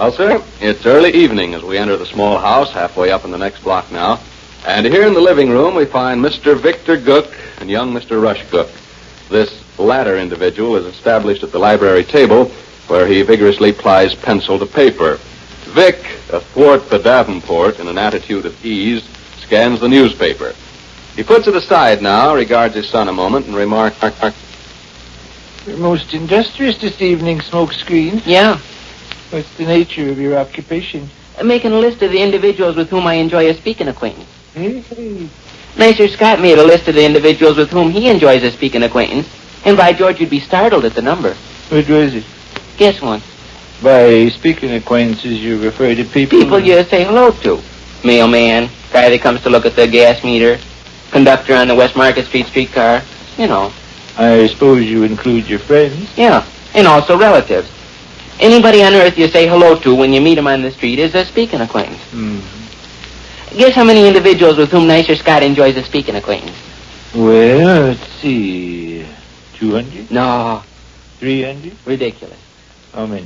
Well, sir, it's early evening as we enter the small house halfway up in the next block now. And here in the living room we find Mr. Victor Gook and young Mr. Rush Gook. This latter individual is established at the library table where he vigorously plies pencil to paper. Vic, athwart the Davenport in an attitude of ease, scans the newspaper. He puts it aside now, regards his son a moment, and remarks, You're most industrious this evening, Smokescreen. Yeah. What's the nature of your occupation? I'm making a list of the individuals with whom I enjoy a speaking acquaintance. Hey. Nicer Scott made a list of the individuals with whom he enjoys a speaking acquaintance, and by George, you'd be startled at the number. What was it? Guess one. By speaking acquaintances, you refer to people... People you say hello to. Mailman, guy that comes to look at the gas meter, conductor on the West Market Street streetcar, you know. I suppose you include your friends? Yeah, and also relatives. Anybody on earth you say hello to when you meet him on the street is a speaking acquaintance. Guess how many individuals with whom Nicer Scott enjoys a speaking acquaintance? Well, let's see. 200? No. 300? Ridiculous. How many?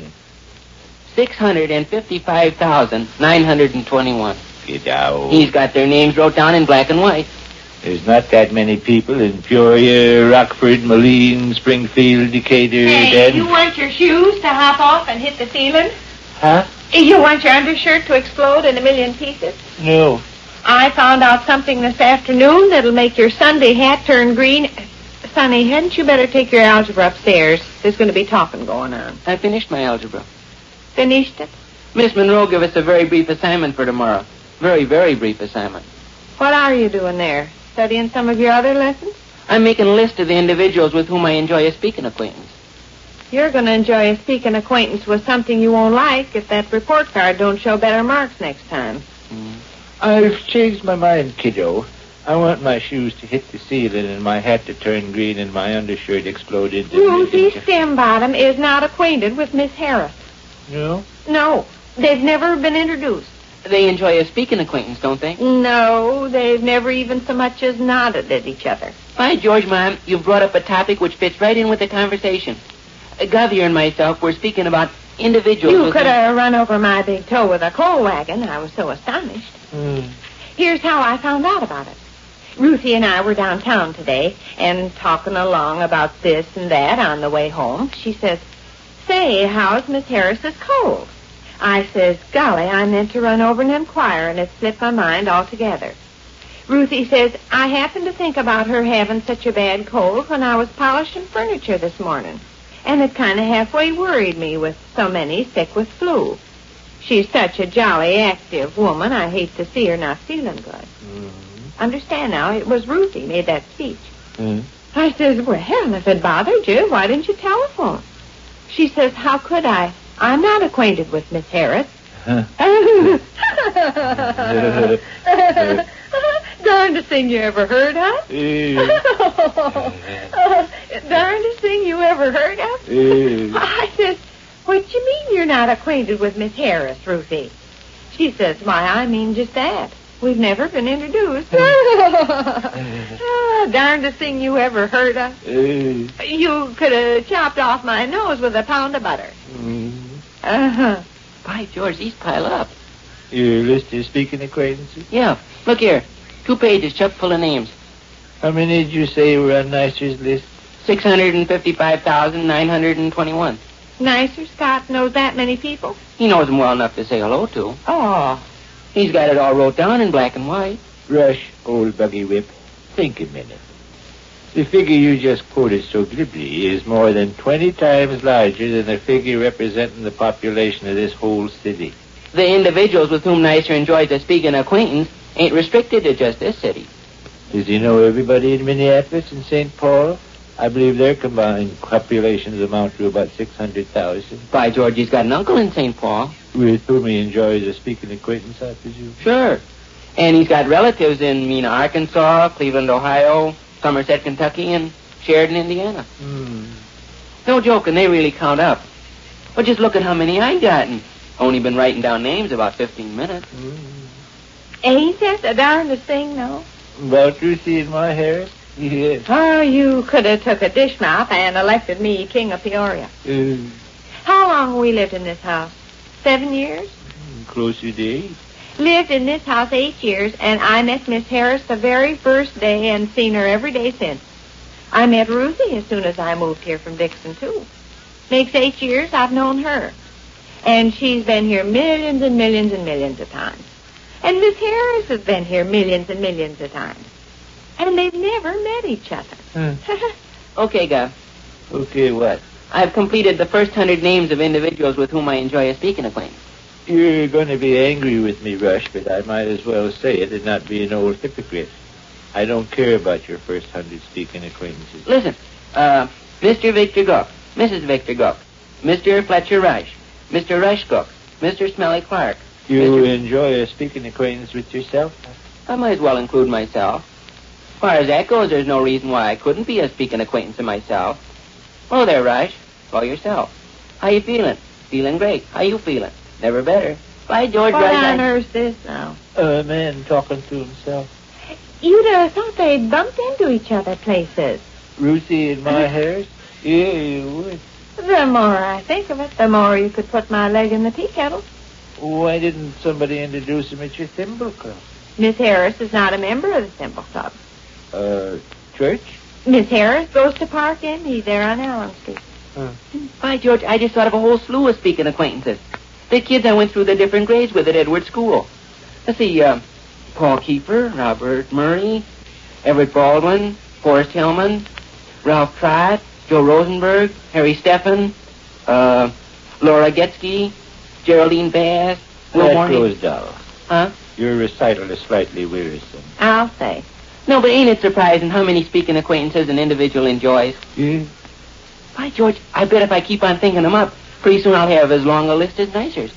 655,921. Get out. He's got their names wrote down in black and white. There's not that many people in Peoria, Rockford, Moline, Springfield, Decatur, Hey, you want your shoes to hop off and hit the ceiling? Huh? You want your undershirt to explode in a million pieces? No. I found out something this afternoon that'll make your Sunday hat turn green. Sonny, hadn't you better take your algebra upstairs? There's going to be talking going on. I finished my algebra. Finished it? Miss Monroe gave us a very brief assignment for tomorrow. Very, very brief assignment. What are you doing there? Studying some of your other lessons? I'm making a list of the individuals with whom I enjoy a speaking acquaintance. You're going to enjoy a speaking acquaintance with something you won't like if that report card don't show better marks next time. I've changed my mind, kiddo. I want my shoes to hit the ceiling and my hat to turn green and my undershirt explode into... Ruthie Stembottom is not acquainted with Miss Harris. No? No. They've never been introduced. They enjoy a speaking acquaintance, don't they? No, they've never even so much as nodded at each other. By George, Mom, you've brought up a topic which fits right in with the conversation. Governor and myself were speaking about individuals... You could have run over my big toe with a coal wagon. I was so astonished. Here's how I found out about it. Ruthie and I were downtown today and talking along about this and that on the way home. She says, Say, how's Miss Harris's cold? I says, golly, I meant to run over and inquire, and it slipped my mind altogether. Ruthie says, I happened to think about her having such a bad cold when I was polishing furniture this morning, and it kind of halfway worried me with so many sick with flu. She's such a jolly, active woman, I hate to see her not feeling good. Understand now, it was Ruthie made that speech. I says, well, if it bothered you, why didn't you telephone? She says, how could I? I'm not acquainted with Miss Harris. Darndest thing you ever heard of? Darndest thing you ever heard of? I says, what you mean you're not acquainted with Miss Harris, Ruthie? She says, why, I mean just that. We've never been introduced. Darndest thing you ever heard of? You could have chopped off my nose with a pound of butter. By George, these pile up. Your list of speaking acquaintances? Yeah. Look here. 2 pages chock full of names. How many did you say were on Nicer's list? 655,921. Nicer Scott knows that many people? He knows them well enough to say hello to. Oh. He's got it all wrote down in black and white. Rush, old buggy whip, think a minute. The figure you just quoted so glibly is more than 20 times larger than the figure representing the population of this whole city. The individuals with whom Nicer enjoys a speaking acquaintance ain't restricted to just this city. Does he know everybody in Minneapolis and St. Paul? I believe their combined populations amount to about 600,000. By George, he's got an uncle in St. Paul. With whom he enjoys a speaking acquaintance, I presume? Sure. And he's got relatives in Mena, Arkansas, Cleveland, Ohio, Somerset, Kentucky, and Sheridan, Indiana. No joking, they really count up. But just look at how many I gotten. Only been writing down names about 15 minutes. Ain't that the darndest thing, though? About Ruthie and my Harris? Yes. Oh, you could have took a dish mouth and elected me king of Peoria. How long have we lived in this house? 7 years. Closer to 8. Lived in this house 8 years, and I met Miss Harris the very first day and seen her every day since. I met Ruthie as soon as I moved here from Dixon, too. Makes 8 years I've known her. And she's been here millions and millions and millions of times. And Miss Harris has been here millions and millions of times. And they've never met each other. Okay, Gov. Okay, what? I've completed the first 100 names of individuals with whom I enjoy a speaking acquaintance. You're going to be angry with me, Rush, but I might as well say it and not be an old hypocrite. I don't care about your first 100 speaking acquaintances. Listen, Mr. Victor Gook, Mrs. Victor Gook, Mr. Fletcher Rush, Mr. Rush Gook, Mr. Smelly Clark. You enjoy a speaking acquaintance with yourself? I might as well include myself. As far as that goes, there's no reason why I couldn't be a speaking acquaintance of myself. Oh, there, Rush. Go yourself. How you feeling? Feeling great. How you feeling? Never better. By George, What Rush. on earth's this now? A man talking to himself. You'd have thought they'd bumped into each other places. Ruthie and my Harris? Yeah, you would. The more I think of it, the more you could put my leg in the tea kettle. Why didn't somebody introduce him at your thimble club? Miss Harris is not a member of the Thimble Club. Church? Miss Harris goes to Park Inn. He's there on Allen Street. By George, I just thought of a whole slew of speaking acquaintances. The kids I went through the different grades with at Edward School. Let's see, Paul Kiefer, Robert Murray, Everett Baldwin, Forrest Hillman, Ralph Trott, Joe Rosenberg, Harry Steffen, Laura Getsky, Geraldine Bass, Will That Morgan. goes dull. Huh? Your recital is slightly wearisome. I'll say. No, but ain't it surprising how many speaking acquaintances an individual enjoys? Yeah? By George, I bet if I keep on thinking them up, pretty soon I'll have as long a list as Nicers.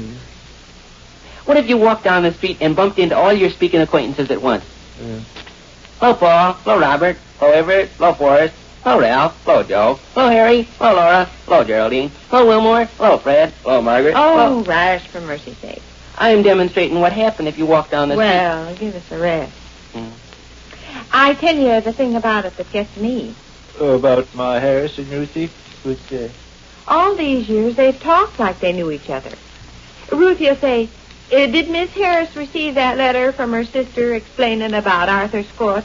What if you walked down the street and bumped into all your speaking acquaintances at once? Hello, Paul. Hello, Robert. Hello, Everett. Hello, Forrest. Hello, Ralph. Hello, Joe. Hello, Harry. Hello, Laura. Hello, Geraldine. Hello, Wilmore. Hello, Fred. Hello, Margaret. Oh, Rush, for mercy's sake. I'm demonstrating what happened if you walk down the street. Well, give us a rest. I tell you the thing about it that gets me. About my Harris and Ruthie? What's that? All these years, they've talked like they knew each other. Ruthie will say, did Miss Harris receive that letter from her sister explaining about Arthur Scott?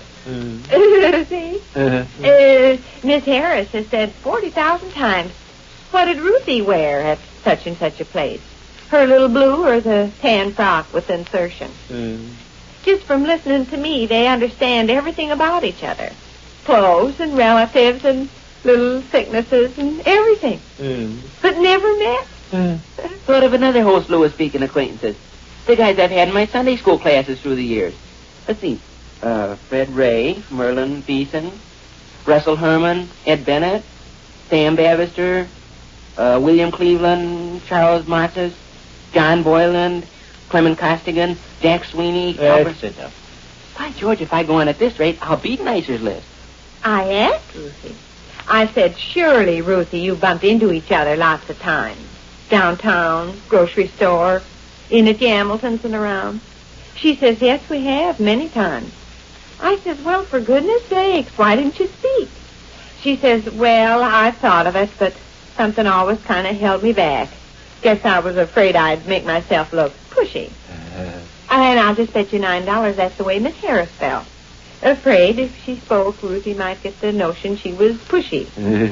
See? Miss Harris has said 40,000 times, what did Ruthie wear at such and such a place? Her little blue or the tan frock with insertion? Just from listening to me, they understand everything about each other. Clothes and relatives and little sicknesses and everything. But never met. Thought of another whole slew of speaking acquaintances. The guys I've had in my Sunday school classes through the years. Let's see. Fred Ray, Merlin Beeson, Russell Herman, Ed Bennett, Sam Bavister, William Cleveland, Charles Matzes, John Boyland, Clement Costigan, Jack Sweeney, That's enough. By George, if I go on at this rate, I'll beat Nicer's list. I asked Ruthie. I said, surely, Ruthie, you bumped into each other lots of times. Downtown, grocery store, in at Hamilton's and around. She says, yes, we have, many times. I says, well, for goodness sakes, why didn't you speak? She says, well, I thought of it, but something always kind of held me back. Guess I was afraid I'd make myself look pushy. And I'll just bet you $9 that's the way Miss Harris felt. Afraid if she spoke, Ruthie might get the notion she was pushy.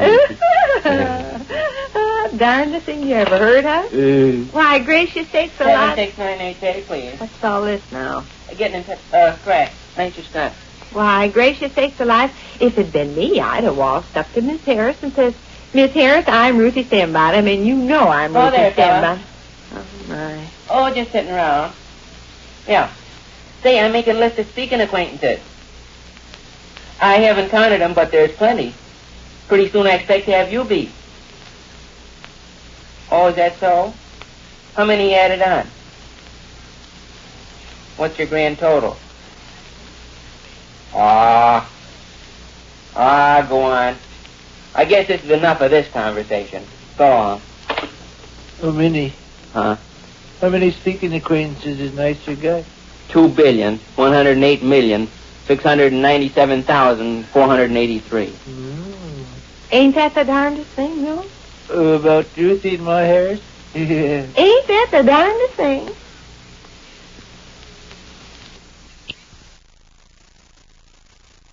Darndest thing you ever heard of? Why, gracious sakes alive. 76988, please. What's all this now? Getting in touch. Scratch. Nicer Scott. Why, gracious sakes alive, if it'd been me, I'd have waltzed up to Miss Harris and says, Miss Harris, I'm Ruthie Stembot. And you know I'm Oh, Ruthie there, fella. Stembot. Oh, my. Oh, just sitting around. Yeah. Say, I'm making a list of speaking acquaintances. I haven't counted them, but there's plenty. Pretty soon I expect to have you beat. Oh, is that so? How many added on? What's your grand total? Go on. I guess this is enough of this conversation. Go on. How many? Huh? How many speaking acquaintances is Nicer got? 2,108,697,483. Ain't that the darndest thing, Will? About Ruthie and my Harris? Ain't that yet. They're dying to sing.